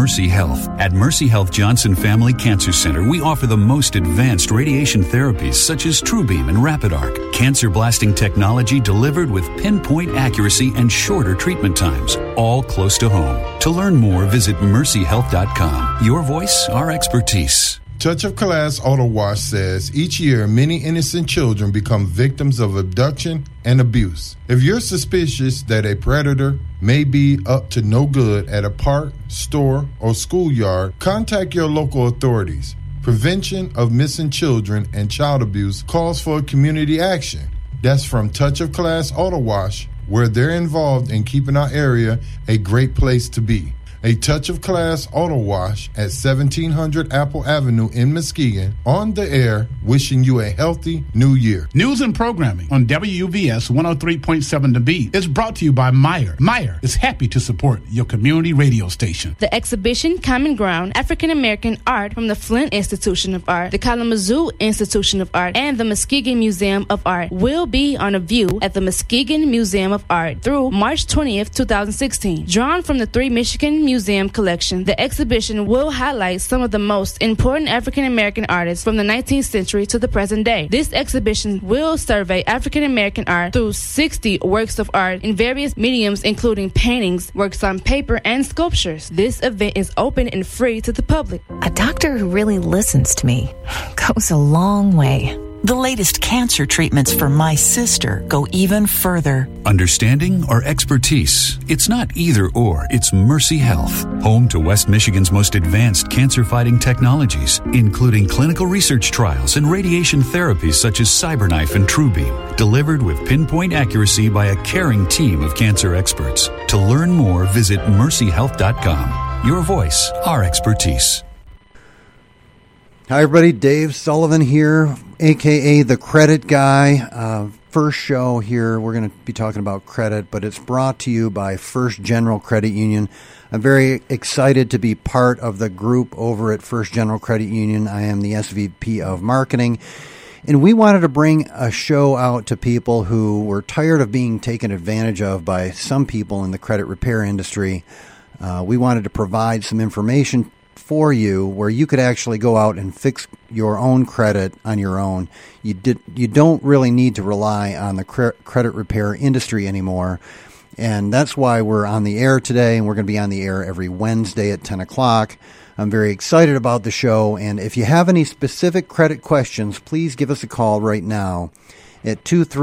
Mercy Health. At Mercy Health Johnson Family Cancer Center, we offer the most advanced radiation therapies such as TrueBeam and RapidArc, cancer blasting technology delivered with pinpoint accuracy and shorter treatment times, all close to home. To learn more, visit mercyhealth.com. Your voice, our expertise. Touch of Class Auto Wash says each year many innocent children become victims of abduction and abuse. If you're suspicious that a predator may be up to no good at a park, store, or schoolyard, contact your local authorities. Prevention of missing children and child abuse calls for community action. That's from Touch of Class Auto Wash, where they're involved in keeping our area a great place to be. A Touch of Class Auto Wash at 1700 Apple Avenue in Muskegon, on the air, wishing you a healthy new year. News and programming on WUVS 103.7 The Beat is brought to you by Meyer. Meyer is happy to support your community radio station. The exhibition Common Ground, African American Art from the Flint Institution of Art, the Kalamazoo Institution of Art, and the Muskegon Museum of Art will be on a view at the Muskegon Museum of Art through March 20th, 2016. Drawn from the 3 Michigan Museum collection, the exhibition will highlight some of the most important African American artists from the 19th century to the present day. This exhibition will survey African American art through 60 works of art in various mediums, including paintings, works on paper, and sculptures. This event is open and free to the public. A doctor who really listens to me goes a long way. The latest cancer treatments for my sister go even further. Understanding or expertise? It's not either or, it's Mercy Health. Home to West Michigan's most advanced cancer-fighting technologies, including clinical research trials and radiation therapies such as CyberKnife and TrueBeam, delivered with pinpoint accuracy by a caring team of cancer experts. To learn more, visit mercyhealth.com. Your voice, our expertise. Hi, everybody. Dave Sullivan here, a.k.a. The Credit Guy. First show here, we're going to be talking about credit, but it's brought to you by First General Credit Union. I'm very excited to be part of the group over at First General Credit Union. I am the SVP of Marketing, and we wanted to bring a show out to people who were tired of being taken advantage of by some people in the credit repair industry. We wanted to provide some information for you where you could actually go out and fix your own credit on your own. You don't really need to rely on the credit repair industry anymore, and that's why we're on the air today, and we're going to be on the air every Wednesday at 10 o'clock. I'm very excited about the show, and if you have any specific credit questions, please give us a call right now at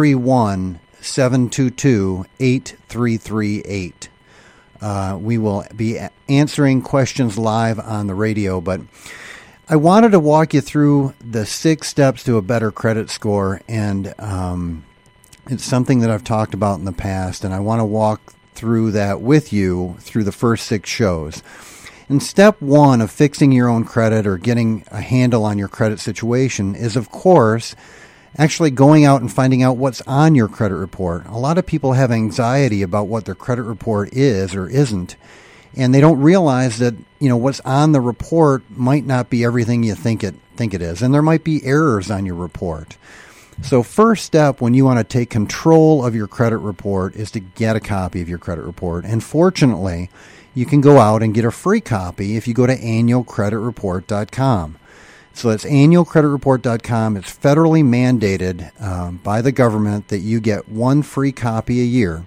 231-722-8338. We will be answering questions live on the radio, but I wanted to walk you through the 6 steps to a better credit score, and it's something that I've talked about in the past, and I want to walk through that with you through the first 6 shows. And step 1 of fixing your own credit or getting a handle on your credit situation is, of course, actually going out and finding out what's on your credit report. A lot of people have anxiety about what their credit report is or isn't, and they don't realize that, what's on the report might not be everything you think it is, and there might be errors on your report. So first step when you want to take control of your credit report is to get a copy of your credit report. And fortunately, you can go out and get a free copy if you go to annualcreditreport.com. So that's annualcreditreport.com. It's federally mandated by the government that you get 1 free copy a year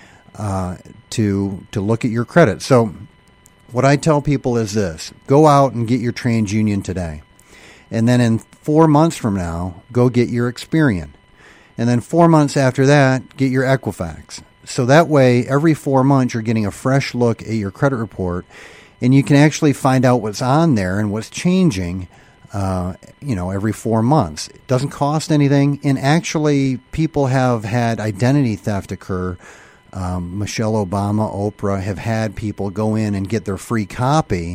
to look at your credit. So what I tell people is this: go out and get your TransUnion today. And then in 4 months from now, go get your Experian. And then 4 months after that, get your Equifax. So that way, every 4 months, you're getting a fresh look at your credit report, and you can actually find out what's on there and what's changing every 4 months. It doesn't cost anything, and actually people have had identity theft occur. Michelle Obama, Oprah have had people go in and get their free copy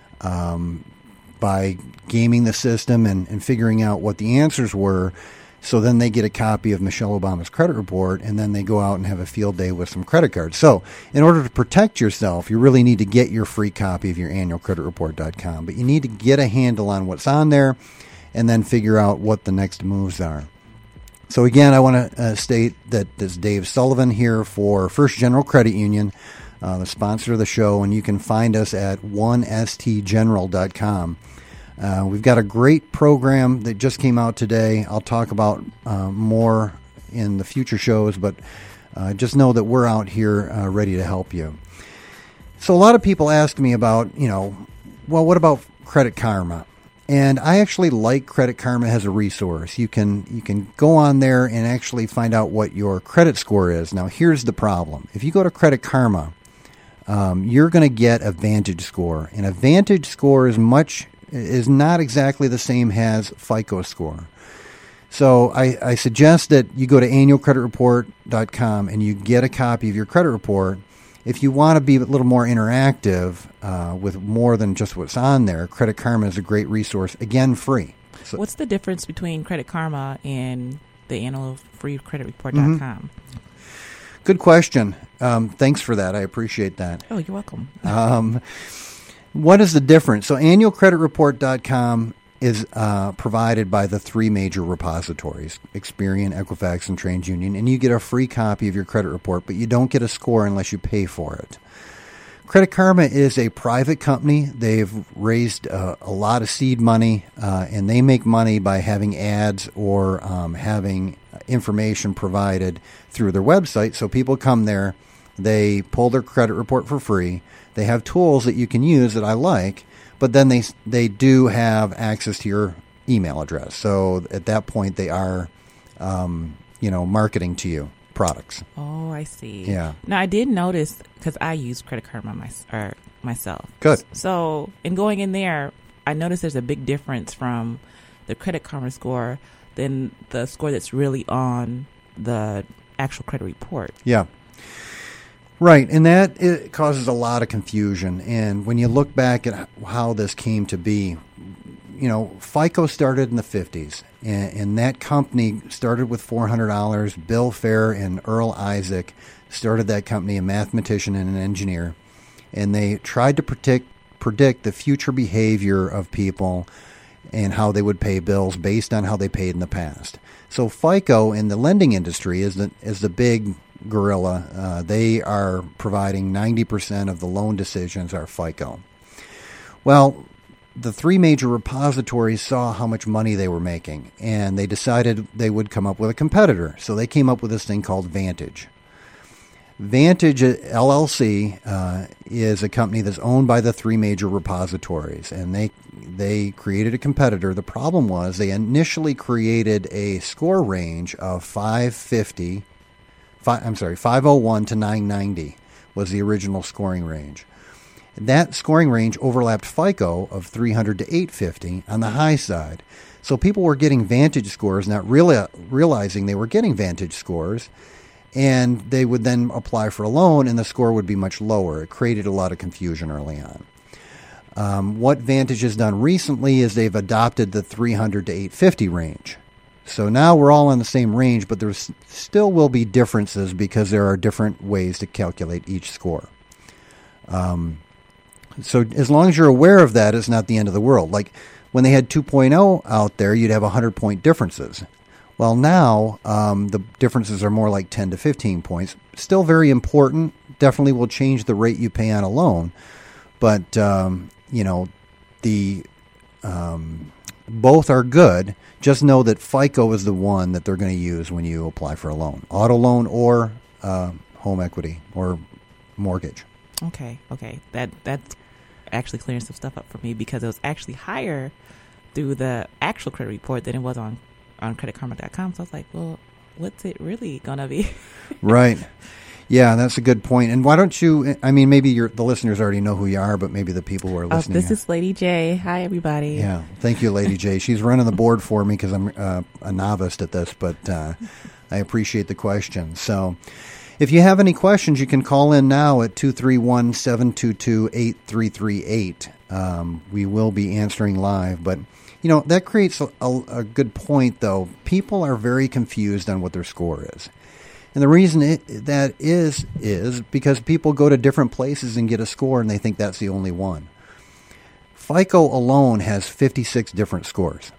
by gaming the system and figuring out what the answers were. So then they get a copy of Michelle Obama's credit report, and then they go out and have a field day with some credit cards. So in order to protect yourself, you really need to get your free copy of your annualcreditreport.com. But you need to get a handle on what's on there and then figure out what the next moves are. So again, I want to state that this is Dave Sullivan here for First General Credit Union. the sponsor of the show, and you can find us at 1stgeneral.com. We've got a great program that just came out today. I'll talk about more in the future shows, but just know that we're out here ready to help you. So a lot of people ask me about, what about Credit Karma? And I actually like Credit Karma as a resource. You can go on there and actually find out what your credit score is. Now, here's the problem. If you go to Credit Karma, you're going to get a Vantage score. And a Vantage score is not exactly the same as FICO score. So I suggest that you go to annualcreditreport.com and you get a copy of your credit report. If you want to be a little more interactive with more than just what's on there, Credit Karma is a great resource, again, free. So, what's the difference between Credit Karma and the annualfreecreditreport.com? Mm-hmm. Good question. Thanks for that. I appreciate that. Oh, you're welcome. What is the difference? So annualcreditreport.com is provided by the three major repositories, Experian, Equifax, and TransUnion, and you get a free copy of your credit report, but you don't get a score unless you pay for it. Credit Karma is a private company. They've raised a lot of seed money, and they make money by having ads or having information provided through their website. So people come there, they pull their credit report for free. They have tools that you can use that I like, but then they do have access to your email address. So at that point, they are, marketing to you products. Oh, I see. Yeah. Now, I did notice, because I use Credit Karma myself. Good. So in going in there, I noticed there's a big difference from the Credit Karma score than the score that's really on the actual credit report. Yeah. Right, and it causes a lot of confusion. And when you look back at how this came to be, FICO started in the 50s, and that company started with $400. Bill Fair and Earl Isaac started that company, a mathematician and an engineer, and they tried to predict the future behavior of people and how they would pay bills based on how they paid in the past. So FICO in the lending industry is the big gorilla. They are providing 90% of the loan decisions are FICO. Well, the three major repositories saw how much money they were making, and they decided they would come up with a competitor. So they came up with this thing called Vantage. Vantage LLC is a company that's owned by the three major repositories, and they created a competitor. The problem was they initially created a score range of 501 to 990 was the original scoring range. That scoring range overlapped FICO of 300 to 850 on the high side. So people were getting Vantage scores, not really realizing they were getting Vantage scores, and they would then apply for a loan, and the score would be much lower. It created a lot of confusion early on. What Vantage has done recently is they've adopted the 300 to 850 range. So now we're all in the same range, but there still will be differences because there are different ways to calculate each score. So as long as you're aware of that, it's not the end of the world. Like when they had 2.0 out there, you'd have 100-point differences. Well, now the differences are more like 10 to 15 points. Still very important. Definitely will change the rate you pay on a loan. But, both are good. Just know that FICO is the one that they're going to use when you apply for a loan. Auto loan or home equity or mortgage. Okay. That's actually clearing some stuff up for me because it was actually higher through the actual credit report than it was on creditkarma.com. So I was like, well, what's it really going to be? Right. Yeah, that's a good point. And why don't you, maybe the listeners already know who you are, but maybe the people who are listening. This is Lady J. Hi, everybody. Yeah, thank you, Lady J. She's running the board for me because I'm a novice at this, but I appreciate the question. So if you have any questions, you can call in now at 231-722-8338. We will be answering live, but that creates a good point, though. People are very confused on what their score is. And the reason that is because people go to different places and get a score, and they think that's the only one. FICO alone has 56 different scores.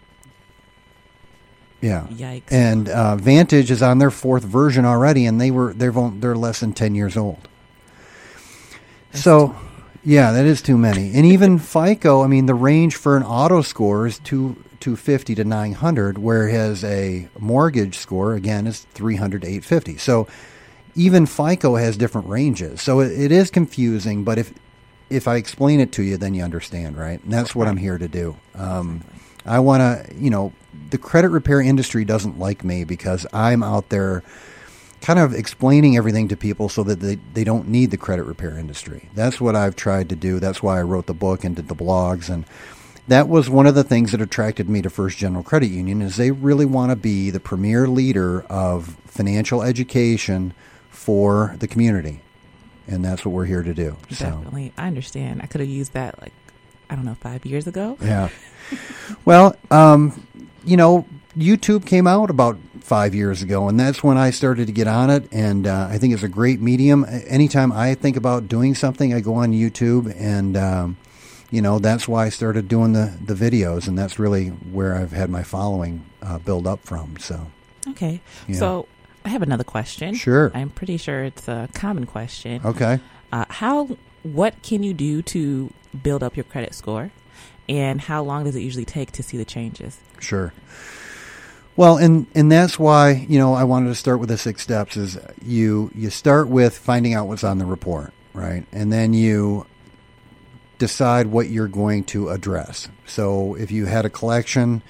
Yeah. Yikes. And Vantage is on their fourth version already, and they're less than 10 years old. So, yeah, that is too many. And even FICO, I mean, the range for an auto score is 250 to 900, whereas a mortgage score, again, is 300 to 850. So even FICO has different ranges. So it is confusing, but if I explain it to you, then you understand, right? And that's what I'm here to do. I want to, the credit repair industry doesn't like me because I'm out there kind of explaining everything to people so that they don't need the credit repair industry. That's what I've tried to do. That's why I wrote the book and did the blogs. And that was one of the things that attracted me to First General Credit Union is they really want to be the premier leader of financial education for the community. And that's what we're here to do. Definitely. I understand. I could have used that 5 years ago. Yeah. Well, YouTube came out about 5 years ago, and that's when I started to get on it, and I think it's a great medium. Anytime I think about doing something, I go on YouTube, and, that's why I started doing the videos, and that's really where I've had my following build up from. So, okay. Yeah. So I have another question. Sure. I'm pretty sure it's a common question. Okay. What can you do to build up your credit score, and how long does it usually take to see the changes? Sure. Well, and that's why, I wanted to start with the 6 steps is you start with finding out what's on the report, right? And then you decide what you're going to address. So if you had a collection,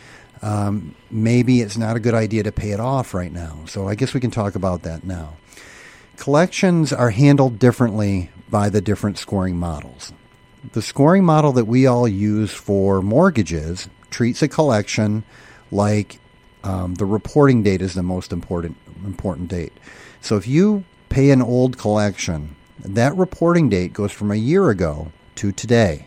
maybe it's not a good idea to pay it off right now. So I guess we can talk about that now. Collections are handled differently by the different scoring models. The scoring model that we all use for mortgages treats a collection like the reporting date is the most important date. So if you pay an old collection, that reporting date goes from a year ago to today.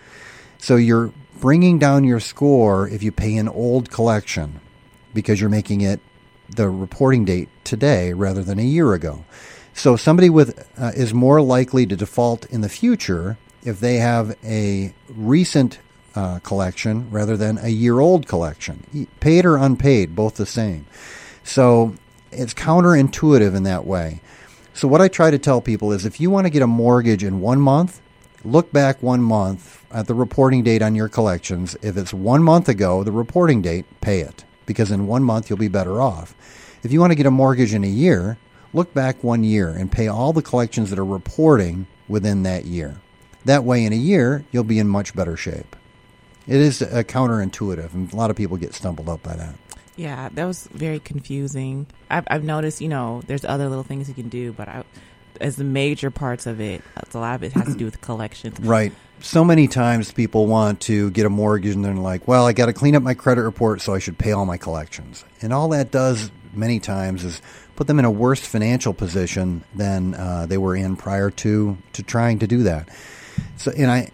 So you're bringing down your score if you pay an old collection because you're making it the reporting date today rather than a year ago. So somebody is more likely to default in the future if they have a recent collection rather than a year-old collection. Paid or unpaid, both the same. So it's counterintuitive in that way. So what I try to tell people is if you want to get a mortgage in 1 month, look back 1 month at the reporting date on your collections. If it's 1 month ago, the reporting date, pay it, because in 1 month you'll be better off. If you want to get a mortgage in a year, look back 1 year and pay all the collections that are reporting within that year. That way in a year, you'll be in much better shape. It is counterintuitive, and a lot of people get stumbled up by that. Yeah, that was very confusing. I've noticed, there's other little things you can do, but as the major parts of it, a lot of it has to do with collections. Right. So many times people want to get a mortgage, and they're like, well, I got to clean up my credit report, so I should pay all my collections. And all that does many times is put them in a worse financial position than they were in prior to trying to do that. So,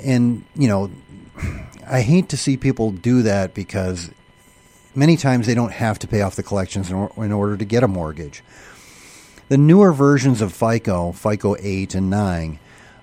I hate to see people do that because many times they don't have to pay off the collections in order to get a mortgage. The newer versions of FICO 8 and 9,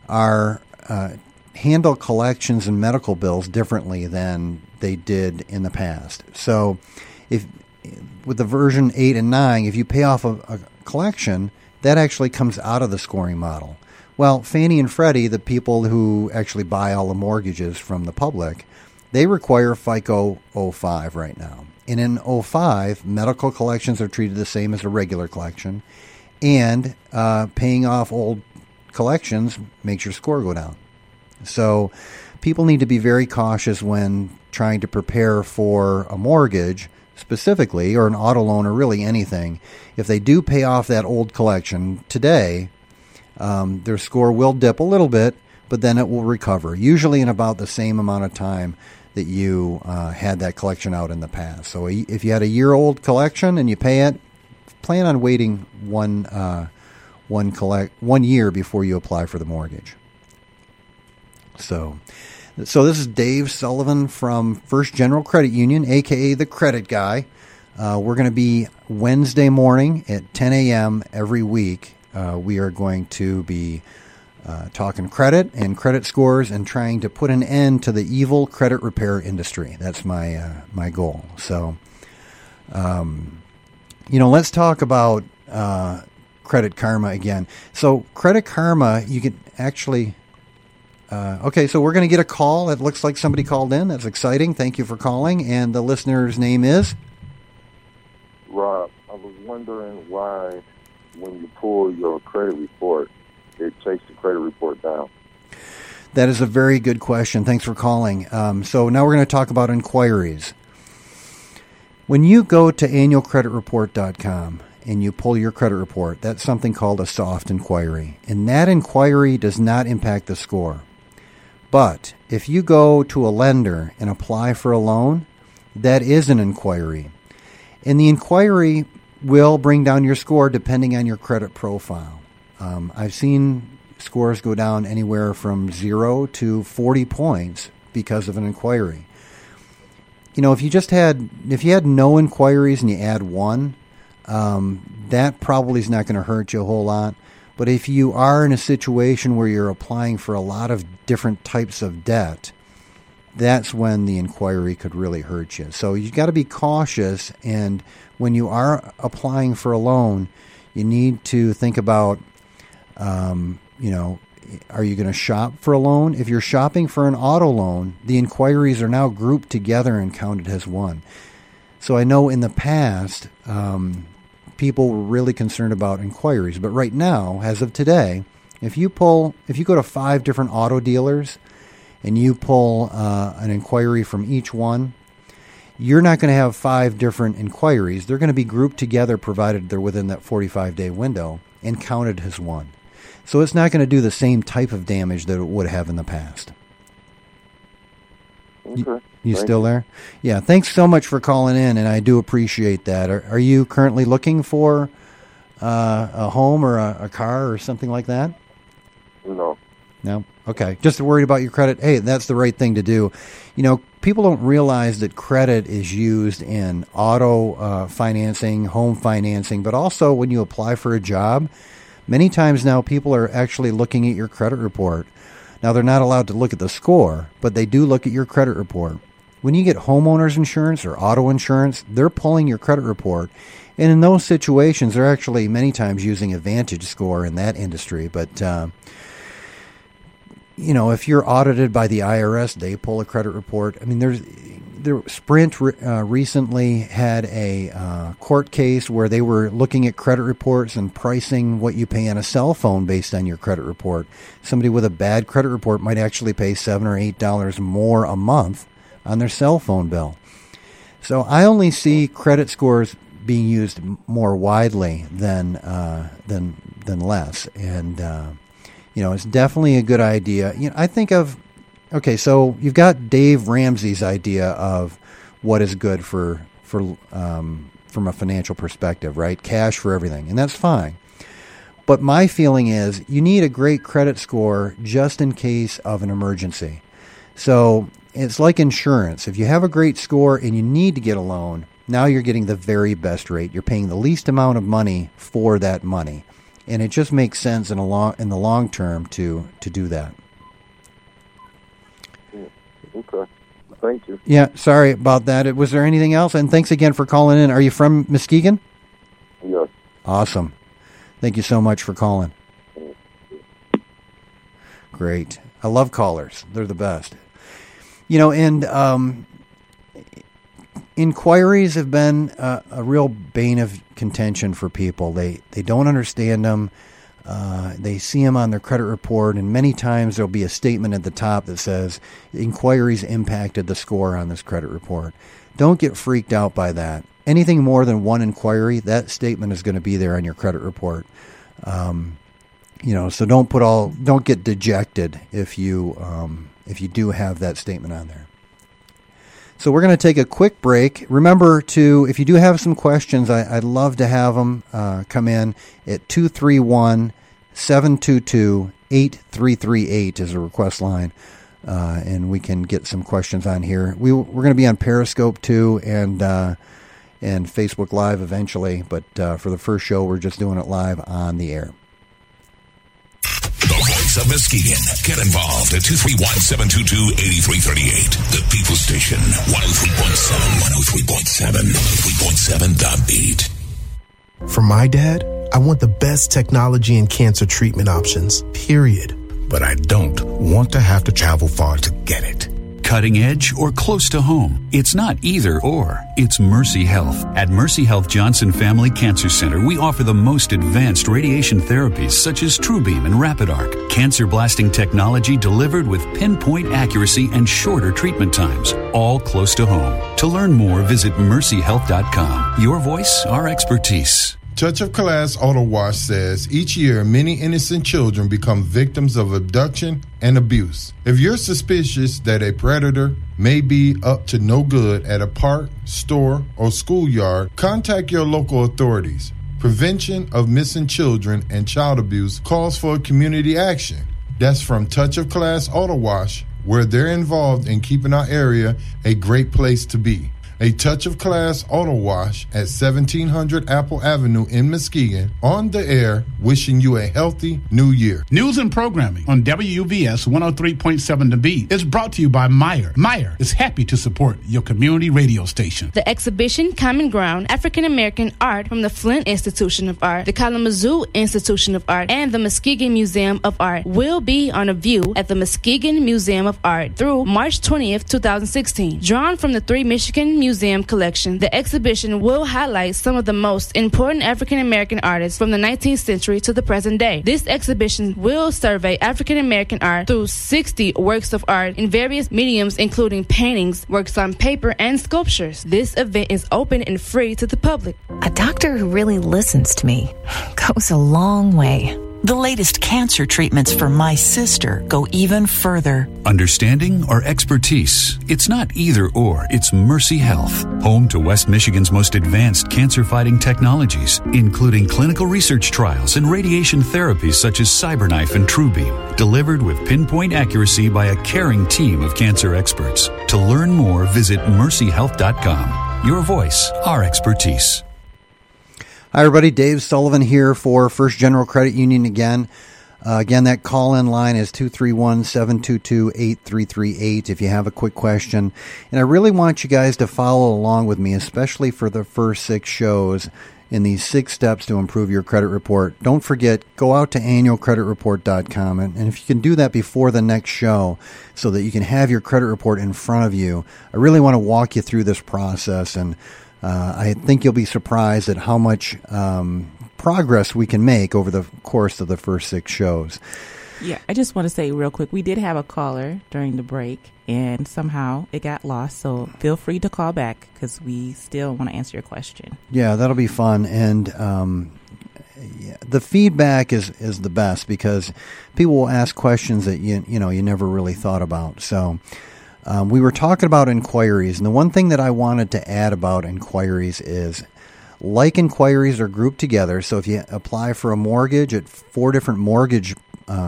handle collections and medical bills differently than they did in the past. So with the version 8 and 9, if you pay off a collection, that actually comes out of the scoring model. Well, Fannie and Freddie, the people who actually buy all the mortgages from the public, they require FICO 05 right now. And in 05, medical collections are treated the same as a regular collection, and paying off old collections makes your score go down. So people need to be very cautious when trying to prepare for a mortgage specifically, or an auto loan, or really anything. If they do pay off that old collection today, their score will dip a little bit, but then it will recover, usually in about the same amount of time that you had that collection out in the past. So if you had a year-old collection and you pay it, plan on waiting one year before you apply for the mortgage. So this is Dave Sullivan from First General Credit Union, a.k.a. the Credit Guy. We're going to be Wednesday morning at 10 a.m. every week. We are going to be talking credit and credit scores and trying to put an end to the evil credit repair industry. That's my goal. So, let's talk about Credit Karma again. So Credit Karma, you can actually... Okay, so we're going to get a call. It looks like somebody called in. That's exciting. Thank you for calling. And the listener's name is? Rob, I was wondering why when you pull your credit report, it takes the credit report down. That is a very good question. Thanks for calling. So now we're going to talk about inquiries. When you go to annualcreditreport.com and you pull your credit report, that's something called a soft inquiry. And that inquiry does not impact the score. But if you go to a lender and apply for a loan, that is an inquiry. And the inquiry will bring down your score depending on your credit profile. I've seen scores go down anywhere from 0 to 40 points because of an inquiry. You know, if you had no inquiries and you add one, that probably is not going to hurt you a whole lot. But if you are in a situation where you're applying for a lot of different types of debt, that's when the inquiry could really hurt you. So you've got to be cautious, and when you are applying for a loan, you need to think about, are you going to shop for a loan? If you're shopping for an auto loan, the inquiries are now grouped together and counted as one. So I know in the past, people were really concerned about inquiries. But right now, as of today, if you go to 5 different auto dealers and you pull an inquiry from each one, you're not going to have 5 different inquiries. They're going to be grouped together, provided they're within that 45-day window, and counted as one. So it's not going to do the same type of damage that it would have in the past. Okay. You still there? Yeah, thanks so much for calling in, and I do appreciate that. Are you currently looking for a home or a car or something like that? No. No? Okay. Just worried about your credit? Hey, that's the right thing to do. You know, people don't realize that credit is used in auto financing, home financing, but also when you apply for a job. Many times now people are actually looking at your credit report. Now, they're not allowed to look at the score, but they do look at your credit report. When you get homeowners insurance or auto insurance, they're pulling your credit report. And in those situations, they're actually many times using a Vantage score in that industry. But, if you're audited by the IRS, they pull a credit report. I mean, Sprint recently had a court case where they were looking at credit reports and pricing what you pay on a cell phone based on your credit report. Somebody with a bad credit report might actually pay $7 or $8 more a month on their cell phone bill. So I only see credit scores being used more widely than less, and it's definitely a good idea. I think of. Okay, so you've got Dave Ramsey's idea of what is good from a financial perspective, right? Cash for everything, and that's fine. But my feeling is you need a great credit score just in case of an emergency. So it's like insurance. If you have a great score and you need to get a loan, now you're getting the very best rate. You're paying the least amount of money for that money, and it just makes sense in the long term to do that. Okay. Thank you. Yeah, sorry about that. Was there anything else? And thanks again for calling in. Are you from Muskegon? Yes. Awesome. Thank you so much for calling. Great. I love callers. They're the best. And inquiries have been a real bane of contention for people. They don't understand them. They see them on their credit report, and many times there'll be a statement at the top that says, inquiries impacted the score on this credit report. Don't get freaked out by that. Anything more than one inquiry, that statement is going to be there on your credit report. So don't get dejected if you do have that statement on there. So we're going to take a quick break. Remember if you do have some questions, I'd love to have them come in at 231-722-8338 is a request line, and we can get some questions on here. We're going to be on Periscope too, and Facebook Live eventually, but for the first show, we're just doing it live on the air. The voice of Muskegon. Get involved at 231-722-8338. The People Station. 103.7, 103.7, 103.7 The Beat. For my dad, I want the best technology and cancer treatment options, period. but I don't want to have to travel far to get it. Cutting edge or close to home? It's not either or. It's Mercy Health. At Mercy Health Johnson Family Cancer Center, we offer the most advanced radiation therapies such as TrueBeam and RapidArc. Cancer blasting technology delivered with pinpoint accuracy and shorter treatment times, all close to home. To learn more, visit mercyhealth.com. Your voice, our expertise. Touch of Class Auto Wash says each year many innocent children become victims of abduction and abuse. If you're suspicious that a predator may be up to no good at a park, store, or schoolyard, contact your local authorities. Prevention of missing children and child abuse calls for community action. That's from Touch of Class Auto Wash, where they're involved in keeping our area a great place to be. A Touch of Class Auto Wash at 1700 Apple Avenue in Muskegon, on the air, wishing you a healthy new year. News and programming on WUVS 103.7 The Beat is brought to you by Meyer. Meyer is happy to support your community radio station. The exhibition Common Ground, African American Art from the Flint Institution of Art, the Kalamazoo Institution of Art, and the Muskegon Museum of Art will be on a view at the Muskegon Museum of Art through March 20th, 2016. Drawn from the 3 Michigan Museum collection, the exhibition will highlight some of the most important African American artists from the 19th century to the present day. This exhibition will survey African American art through 60 works of art in various mediums, including paintings, works on paper, and sculptures. This event is open and free to the public. A doctor who really listens to me goes a long way. The latest cancer treatments for my sister go even further. Understanding or expertise? It's not either or, it's Mercy Health. Home to West Michigan's most advanced cancer-fighting technologies, including clinical research trials and radiation therapies such as CyberKnife and TrueBeam, delivered with pinpoint accuracy by a caring team of cancer experts. To learn more, visit mercyhealth.com. Your voice, our expertise. Hi, everybody. Dave Sullivan here for First General Credit Union again. Again, that call-in line is 231-722-8338 if you have a quick question. And I really want you guys to follow along with me, especially for the first 6 shows in these 6 steps to improve your credit report. Don't forget, go out to annualcreditreport.com. And if you can do that before the next show so that you can have your credit report in front of you, I really want to walk you through this process, and I think you'll be surprised at how much progress we can make over the course of the first 6 shows. Yeah, I just want to say real quick, we did have a caller during the break, and somehow it got lost. So feel free to call back because we still want to answer your question. Yeah, that'll be fun. And the feedback is the best because people will ask questions that you never really thought about. So we were talking about inquiries, and the one thing that I wanted to add about inquiries is, like inquiries are grouped together. So if you apply for a mortgage at 4 different mortgage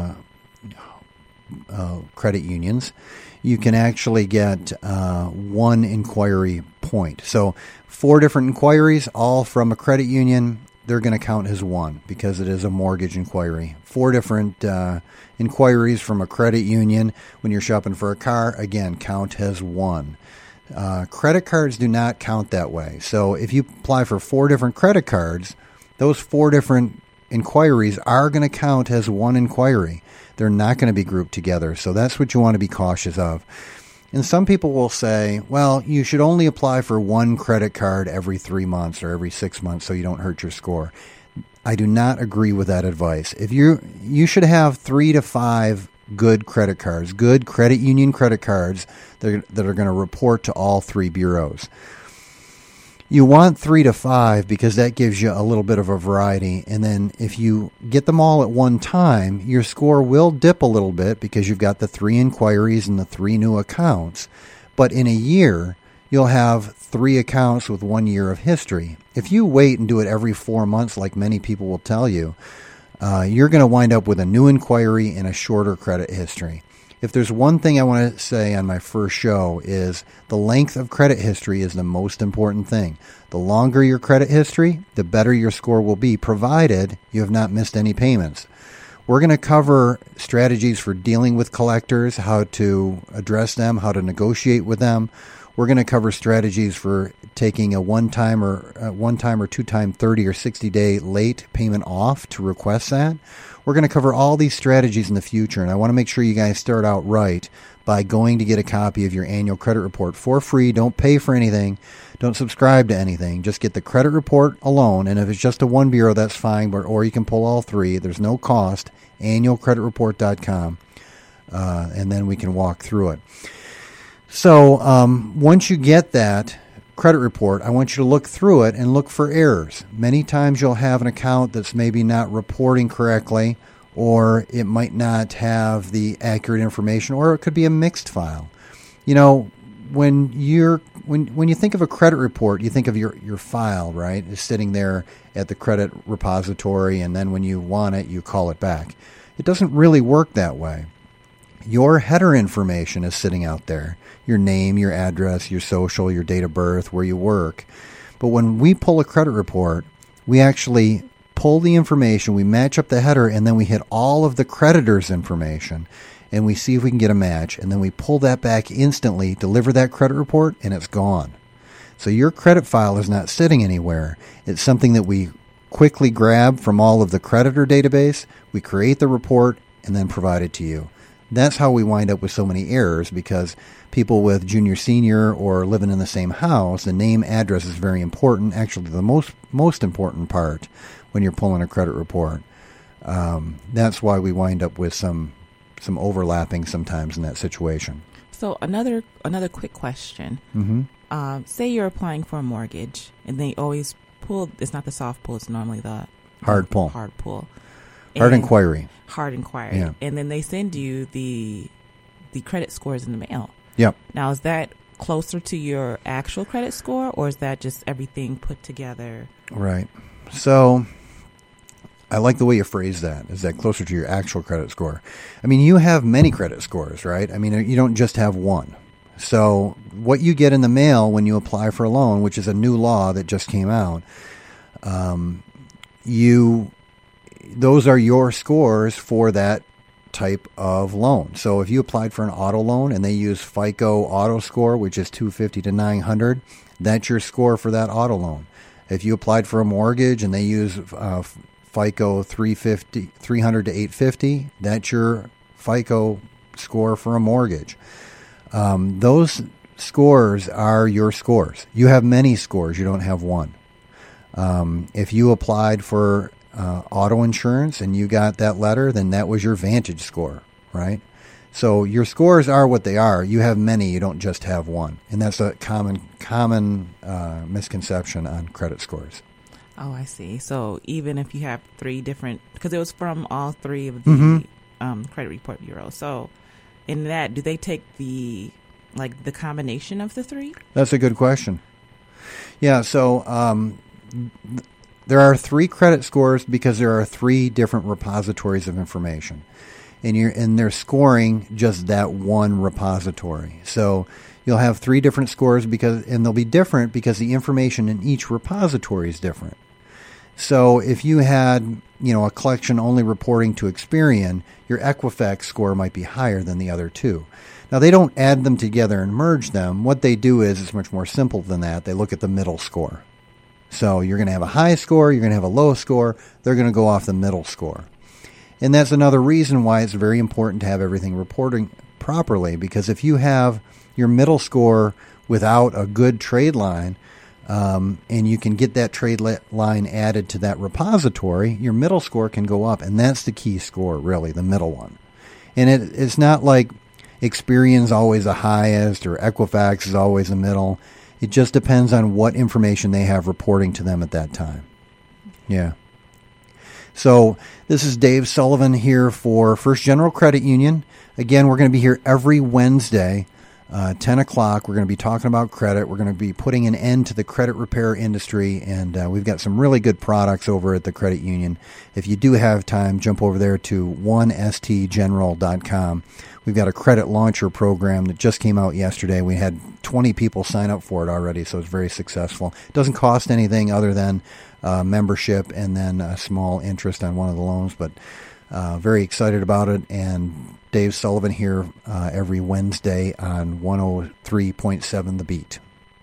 credit unions, you can actually get 1 inquiry point. So 4 different inquiries, all from a credit union, they're going to count as 1 because it is a mortgage inquiry. 4 different inquiries from a credit union when you're shopping for a car, again, count as 1. Credit cards do not count that way. So if you apply for 4 different credit cards, those 4 different inquiries are going to count as 1 inquiry. They're not going to be grouped together. So that's what you want to be cautious of. And some people will say, well, you should only apply for 1 credit card every 3 months or every 6 months so you don't hurt your score. I do not agree with that advice. If you should have 3 to 5 good credit cards, good credit union credit cards that are going to report to all 3 bureaus. You want 3 to 5 because that gives you a little bit of a variety. And then if you get them all at one time, your score will dip a little bit because you've got the 3 inquiries and the 3 new accounts. But in a year, you'll have 3 accounts with 1 year of history. If you wait and do it every 4 months, like many people will tell you, you're going to wind up with a new inquiry and a shorter credit history. If there's one thing I want to say on my first show is the length of credit history is the most important thing. The longer your credit history, the better your score will be, provided you have not missed any payments. We're going to cover strategies for dealing with collectors, how to address them, how to negotiate with them. We're going to cover strategies for taking a one-time or two-time 30 or 60-day late payment off to request that. We're going to cover all these strategies in the future, and I want to make sure you guys start out right by going to get a copy of your annual credit report for free. Don't pay for anything. Don't subscribe to anything. Just get the credit report alone, and if it's just a one bureau, that's fine, or you can pull all three. There's no cost. Annualcreditreport.com, and then we can walk through it. So once you get that credit report, I want you to look through it and look for errors. Many times you'll have an account that's maybe not reporting correctly, or it might not have the accurate information, or it could be a mixed file. You know, when you think of a credit report, you think of your file, right? It's sitting there at the credit repository, and then when you want it, you call it back. It doesn't really work that way. Your header information is sitting out there. Your name, your address, your social, your date of birth, where you work. But when we pull a credit report, we actually pull the information, we match up the header, and then we hit all of the creditor's information, and we see if we can get a match, and then we pull that back instantly, deliver that credit report, and it's gone. So your credit file is not sitting anywhere. It's something that we quickly grab from all of the creditor database, we create the report, and then provide it to you. That's how we wind up with so many errors, because people with junior, senior, or living in the same house, the name, address is very important. Actually, the most important part when you're pulling a credit report. That's why we wind up with some overlapping sometimes in that situation. So another quick question. Mm-hmm. Say you're applying for a mortgage, and they always pull. It's not the soft pull. It's normally the hard pull. Hard pull. Hard inquiry. Hard inquiry. Yeah. And then they send you the credit scores in the mail. Yep. Now, is that closer to your actual credit score, or is that just everything put together? Right. So I like the way you phrase that. Is that closer to your actual credit score? I mean, you have many credit scores, right? I mean, you don't just have one. So what you get in the mail when you apply for a loan, which is a new law that just came out, those are your scores for that type of loan. So if you applied for an auto loan and they use FICO auto score, which is 250 to 900, that's your score for that auto loan. If you applied for a mortgage and they use FICO 300 to 850, that's your FICO score for a mortgage. Those scores are your scores. You have many scores. You don't have one. If you applied for auto insurance and you got that letter, then that was your Vantage score, right? So your scores are what they are. You have many. You don't just have one. And that's a common misconception on credit scores. Oh, I see. So even if you have three different, because it was from all three of the credit report bureaus. So in that, do they take the combination of the three? That's a good question. Yeah. So there are three credit scores because there are three different repositories of information, and they're scoring just that one repository. So you'll have three different scores and they'll be different because the information in each repository is different. So if you had, a collection only reporting to Experian, your Equifax score might be higher than the other two. Now, they don't add them together and merge them. What they do is it's much more simple than that. They look at the middle score. So you're going to have a high score, you're going to have a low score. They're going to go off the middle score. And that's another reason why it's very important to have everything reporting properly, because if you have your middle score without a good trade line, and you can get that trade line added to that repository, your middle score can go up. And that's the key score, really, the middle one. And it's not like Experian's always the highest or Equifax is always the middle. It just depends on what information they have reporting to them at that time. Yeah. So this is Dave Sullivan here for First General Credit Union. Again, we're going to be here every Wednesday, 10 o'clock. We're going to be talking about credit. We're going to be putting an end to the credit repair industry, and we've got some really good products over at the credit union. If you do have time, jump over there to 1stgeneral.com. We've got a credit launcher program that just came out yesterday. We had 20 people sign up for it already, so it's very successful. It doesn't cost anything other than membership and then a small interest on one of the loans, but Very excited about it. And Dave Sullivan here every Wednesday on 103.7 The Beat.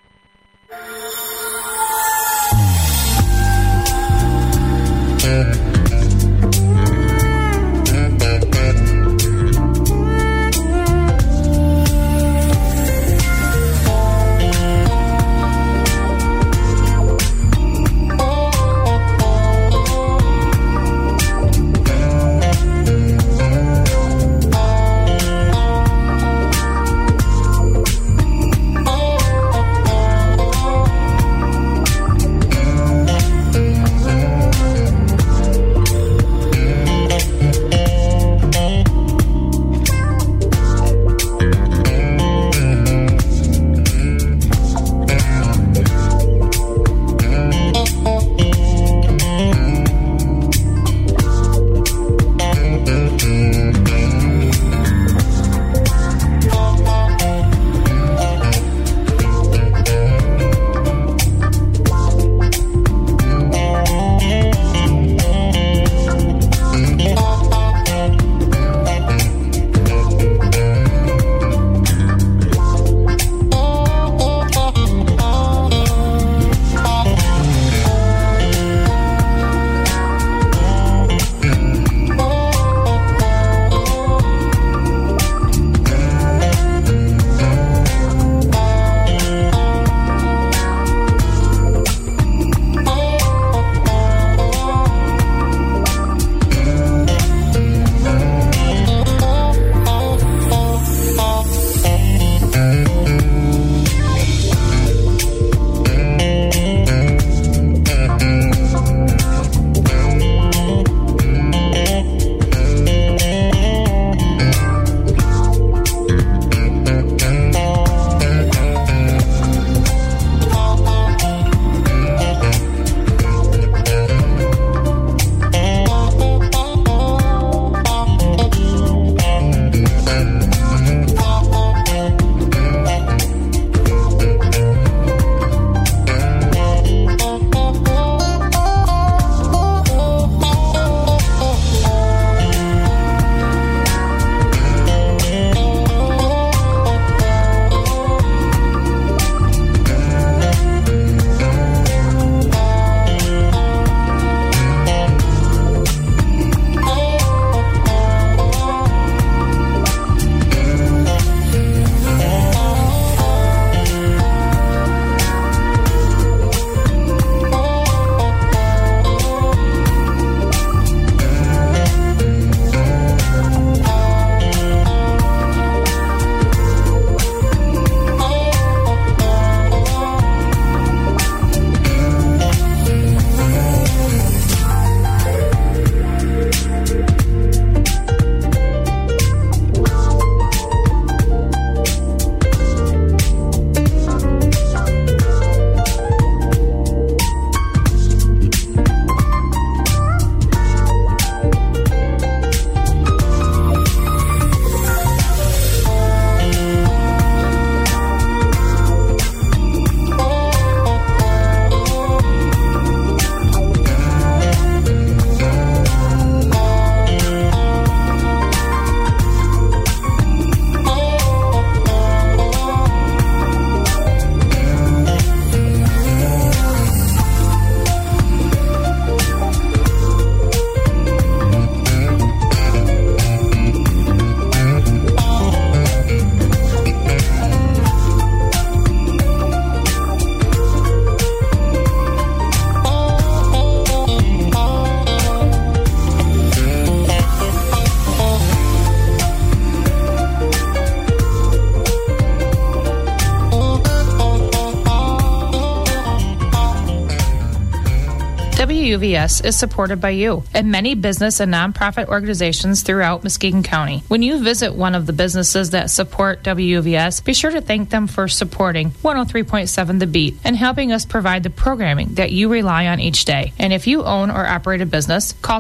WUVS is supported by you and many business and nonprofit organizations throughout Muskegon County. When you visit one of the businesses that support WUVS, be sure to thank them for supporting 103.7 The Beat and helping us provide the programming that you rely on each day. And if you own or operate a business, call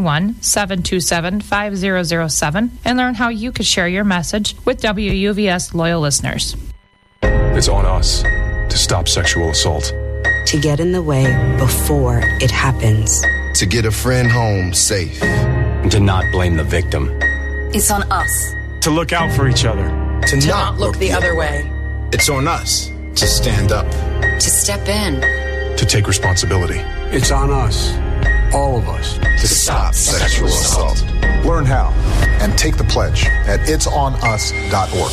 231-727-5007 and learn how you could share your message with WUVS loyal listeners. It's on us to stop sexual assault. To get in the way before it happens. To get a friend home safe. and to not blame the victim. It's on us. To look out for each other. To not look the other way. It's on us to stand up. To step in. To take responsibility. It's on us, all of us, to stop sexual assault. Learn how and take the pledge at itsonus.org.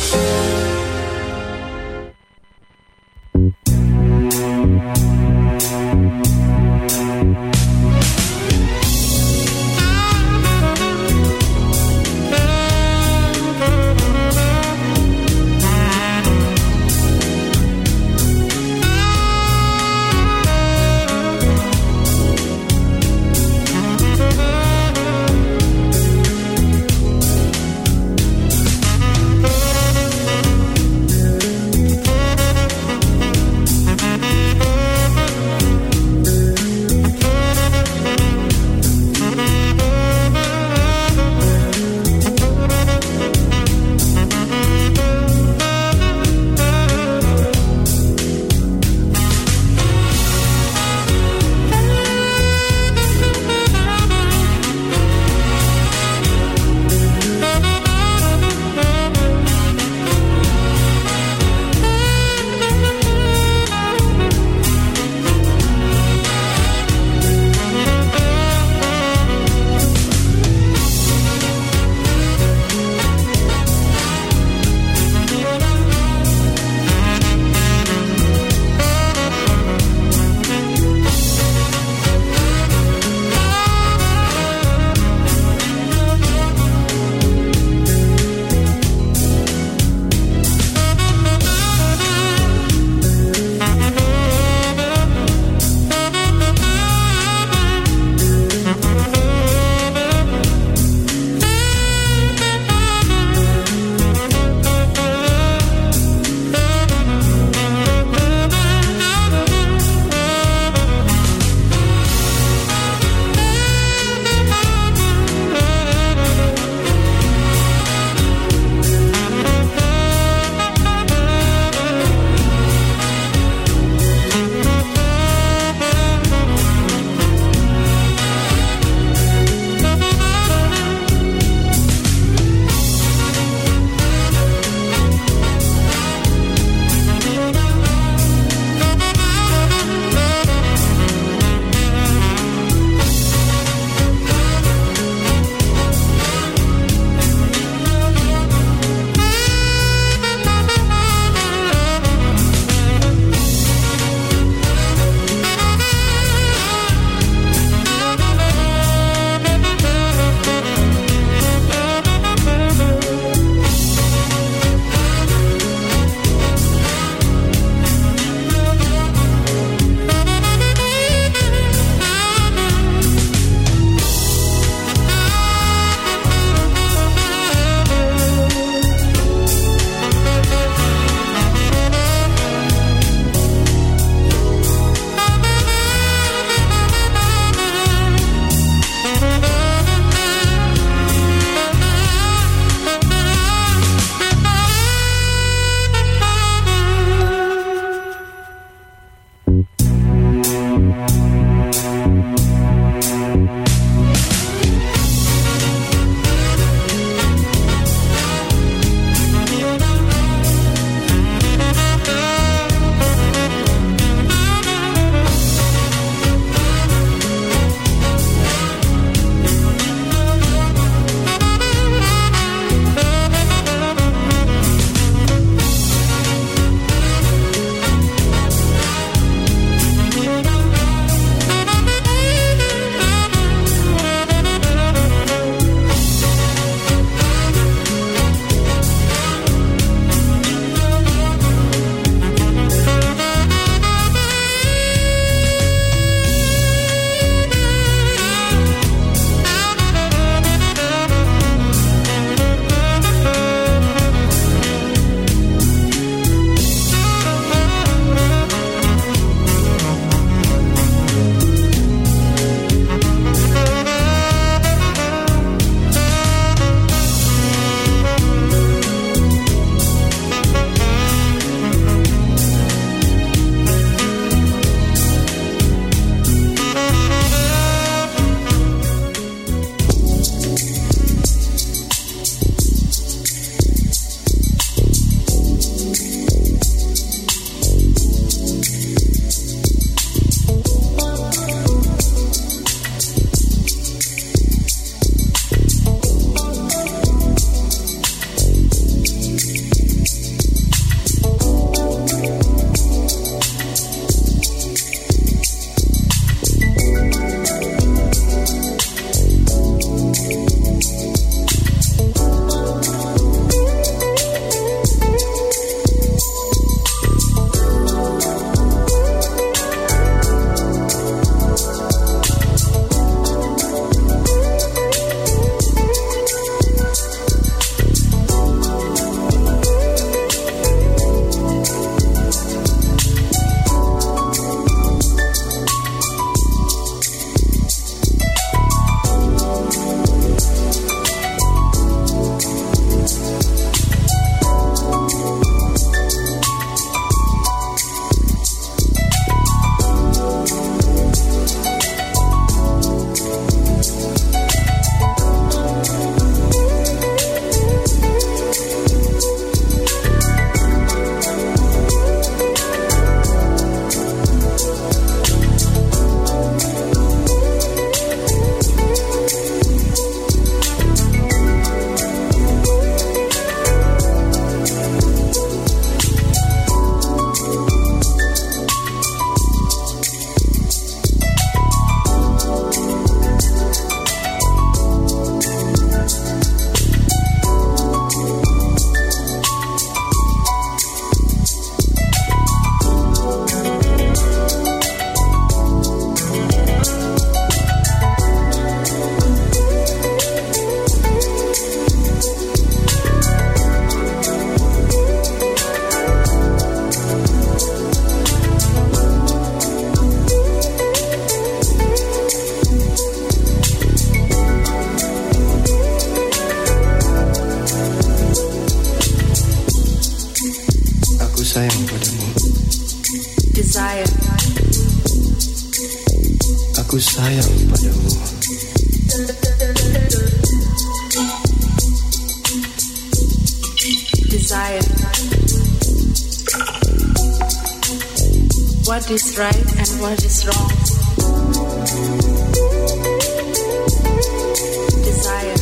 Desire. Aku sayang padamu. Desire. What is right and what is wrong? Desire.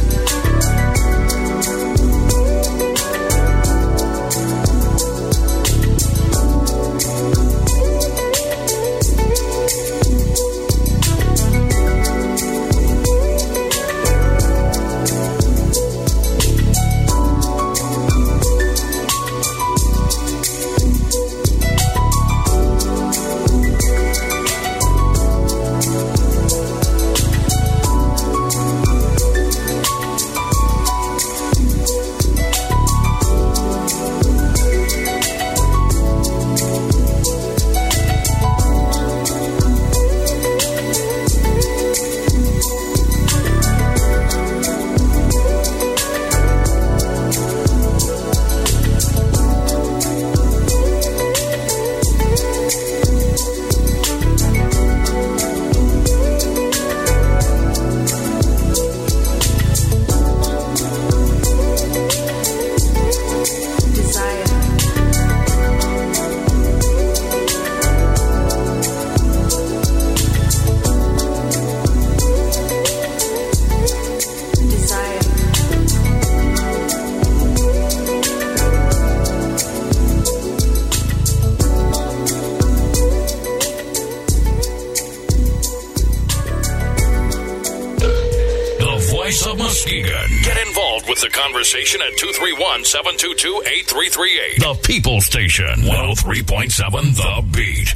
Conversation at 231-722-8338. The People Station, 103.7 The Beat.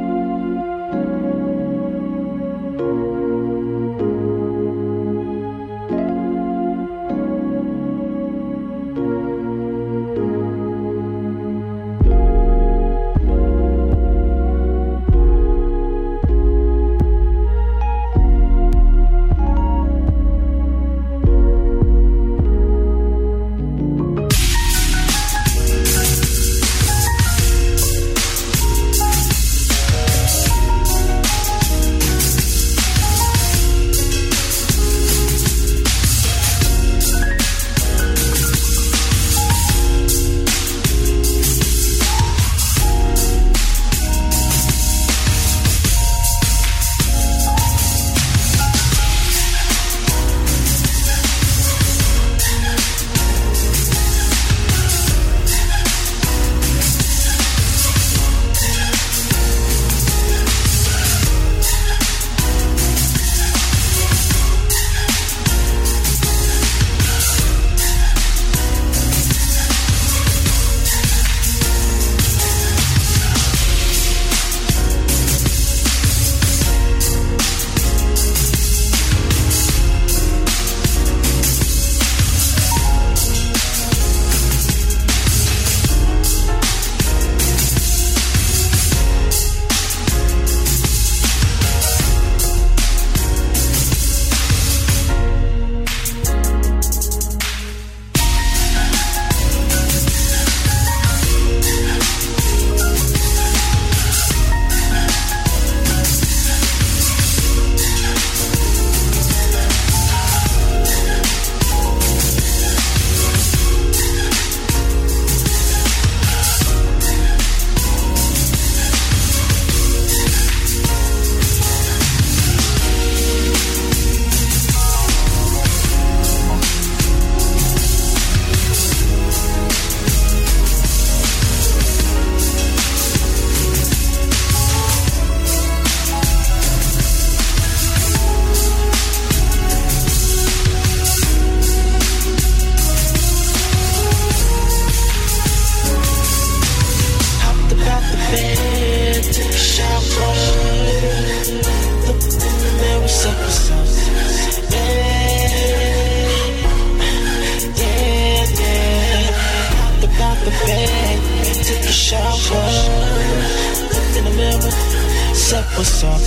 what's up?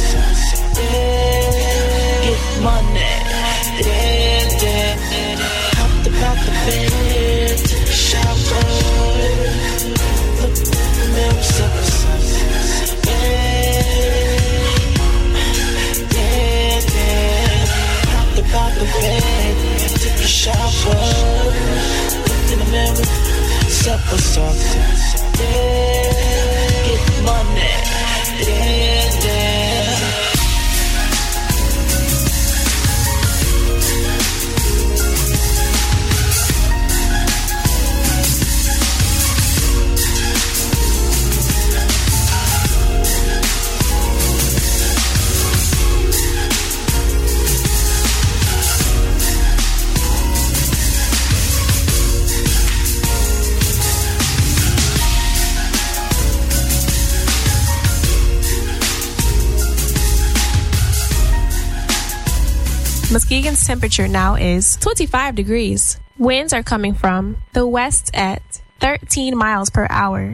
Get money, hopped about the bed, shower, look, what's up? Muskegon's temperature now is 25 degrees. Winds are coming from the west at 13 miles per hour.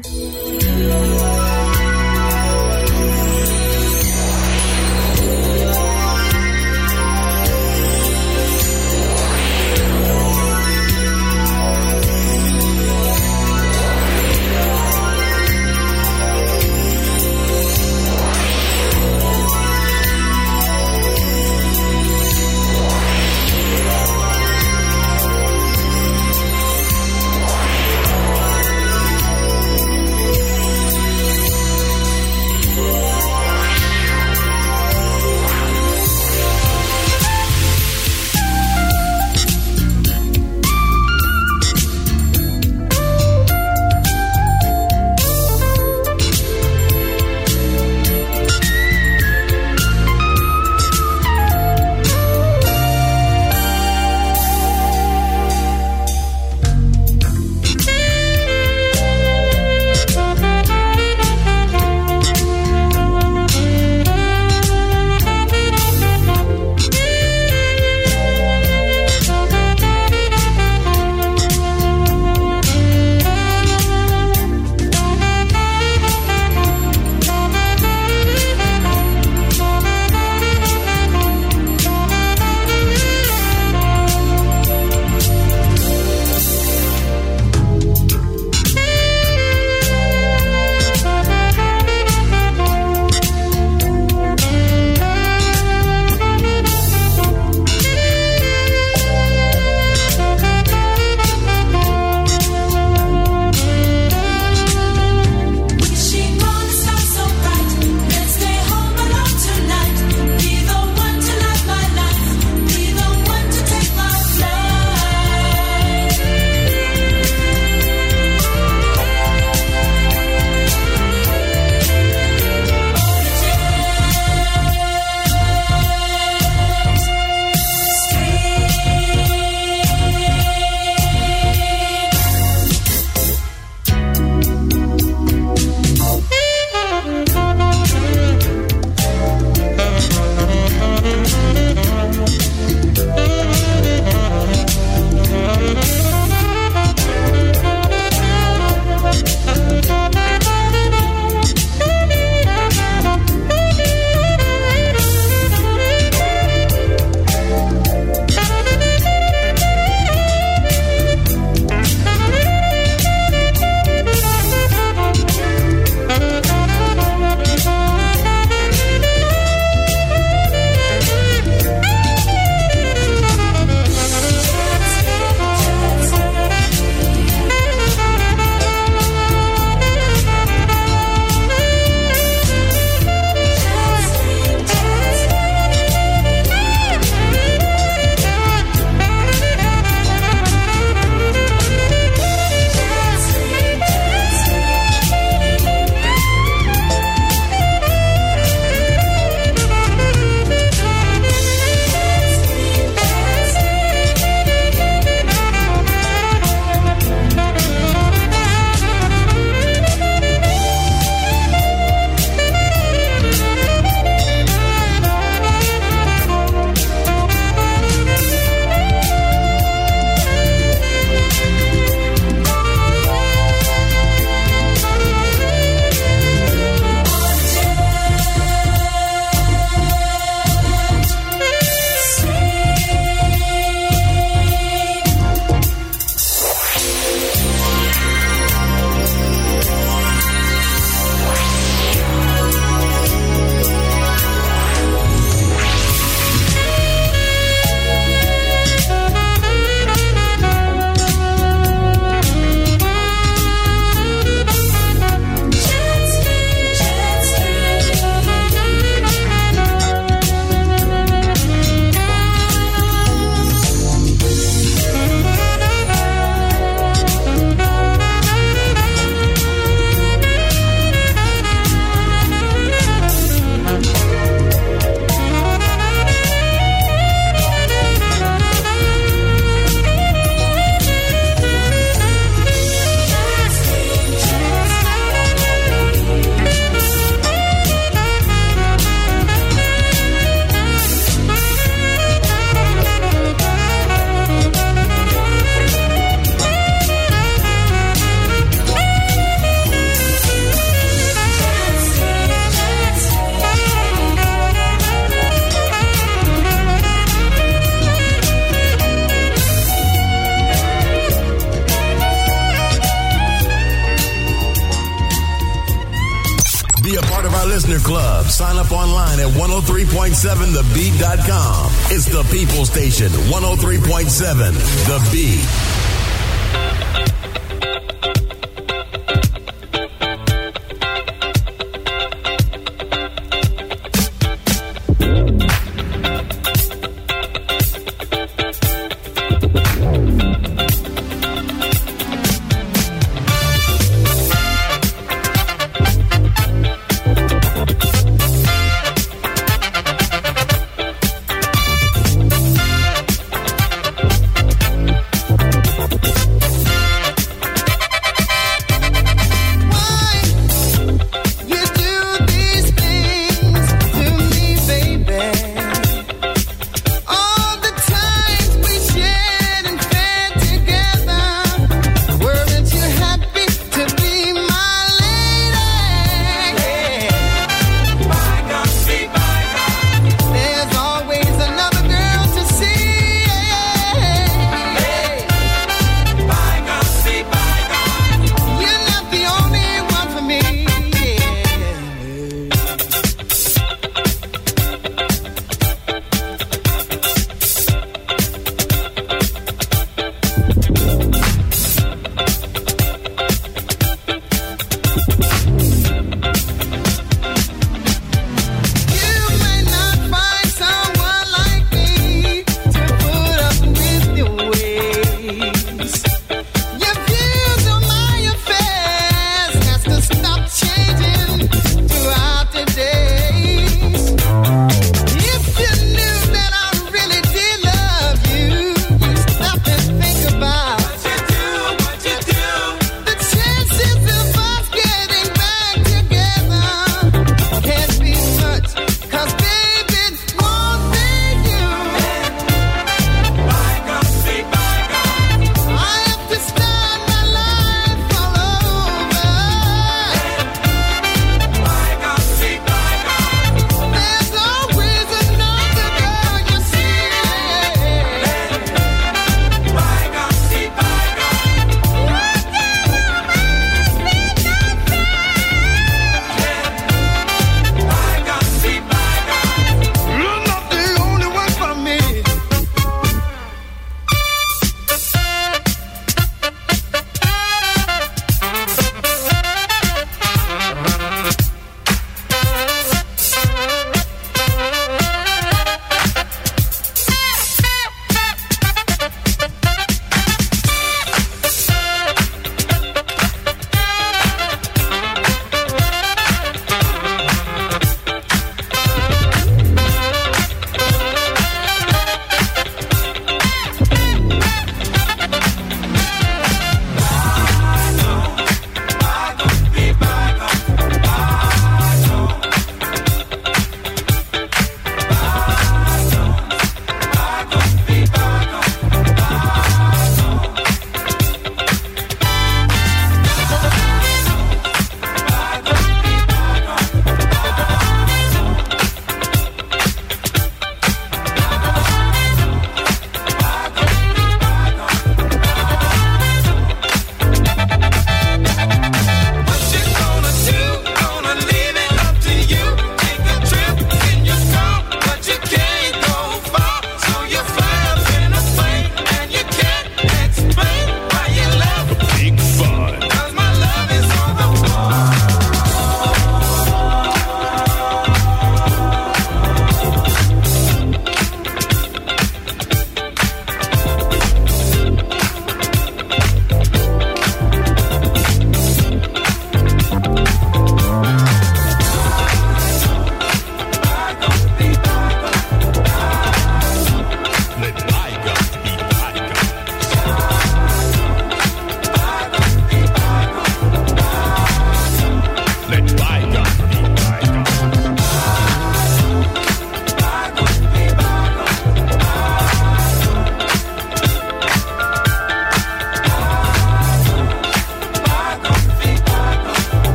Be a part of our listener club. Sign up online at 103.7thebeat.com. It's the People Station, 103.7 The Beat.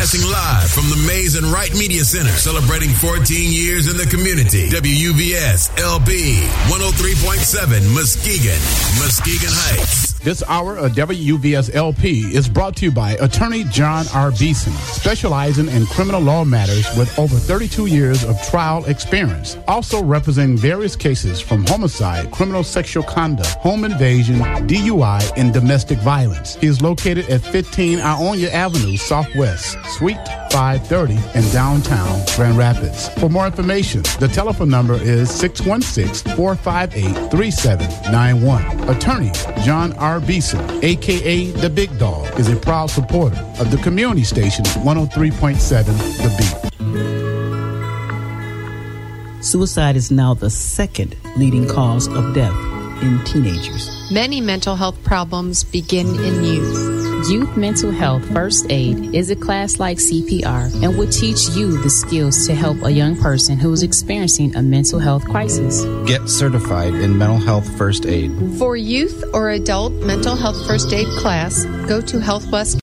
Broadcasting live from the Mays and Wright Media Center, celebrating 14 years in the community. WUVS LP 103.7 Muskegon Heights. This hour of WUVS LP is brought to you by Attorney John R. Beeson, specializing in criminal law matters with over 32 years of trial experience. Also representing various cases from homicide, criminal sexual conduct, home invasion, DUI, and domestic violence. He is located at 15 Ionia Avenue Southwest, Suite 530 in downtown Grand Rapids. For more information, the telephone number is 616-458-3791. Attorney John R. Beeson, a.k.a. The Big Dog, is a proud supporter of the community station 103.7 The Beat. Suicide is now the second leading cause of death in teenagers. Many mental health problems begin in youth. Youth Mental Health First Aid is a class like CPR and will teach you the skills to help a young person who is experiencing a mental health crisis. Get certified in mental health first aid. For youth or adult mental health first aid class, go to HealthWest